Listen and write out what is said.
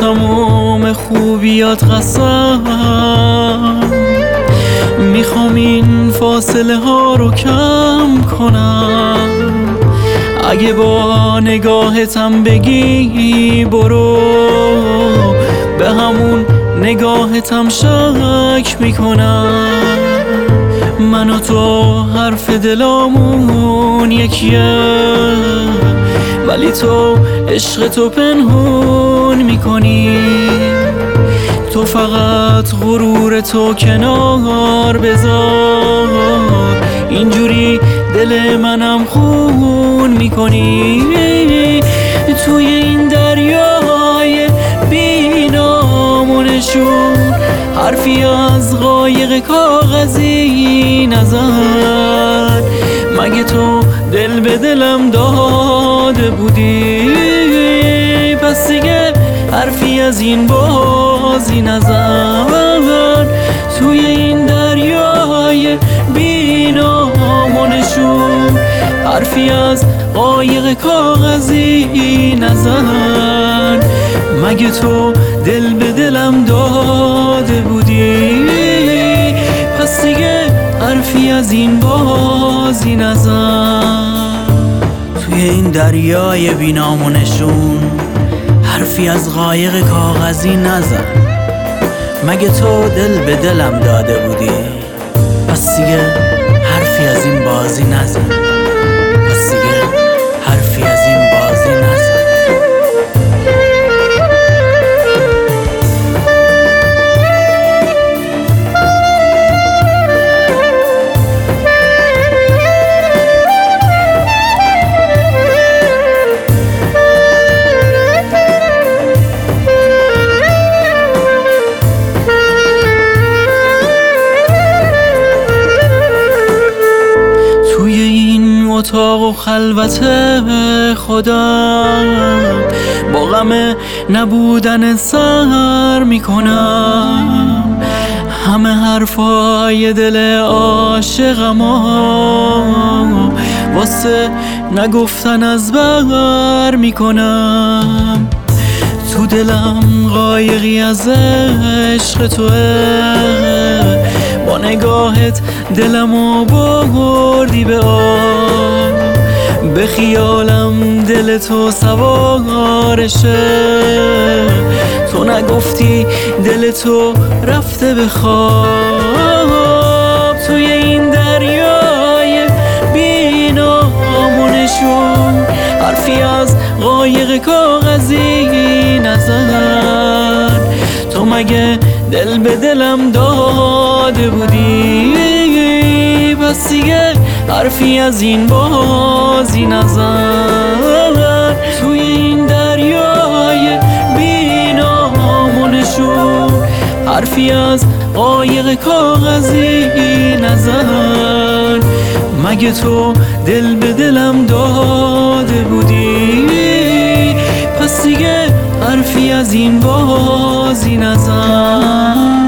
تمام خوبیات قسم، میخوام این فاصله ها رو کم کنم. اگه با نگاهتم بگی برو، به همون نگاهتم شک میکنم. من و تو حرف دلامون یکیه، ولی تو عشق تو پنهون میکنی. تو فقط غرور تو کنار بذار، اینجوری دل منم خون میکنی. توی این دریای بی نام و نشون حرفی از قایق کاغذی نزن. مگه تو دل به دلم داده بودی؟ پس دیگه حرفی از این بازی نزن. توی این دریای بی نام و نشون حرفی از قایق کاغذی نزن. مگه تو دل به دلم داده بودی؟ پس دیگه حرفی از این بازی نزن. توی این دریای بی نام و نشون حرفی از قایق کاغذی نزن. مگه تو دل به دلم داده بودی؟ پس دیگه حرفی از این بازی نزن. پس دیگه حرفی از این بازی نزن. اتاق و خلوت خودم با غم نبودن سر میکنم. همه حرفای دل عاشقم واسه نگفتن از بر میکنم. تو دلم قایقی از عشق توه، با نگاهت دلمو بردی به آب. به خیالم دل تو سوارشه، تو نگفتی دل تو رفته به خواب. توی این دریای بی نام و نشون حرفی از قایق کاغذی نزن. تو مگه دل به دلم داده بودی؟ پس دیگه حرفی از این بازی نزن. توی این دریای بی نام و نشون حرفی از قایق کاغذی نزن. مگه تو دل به دلم داده بودی؟ پس دیگه حرفی از این بازی نزن.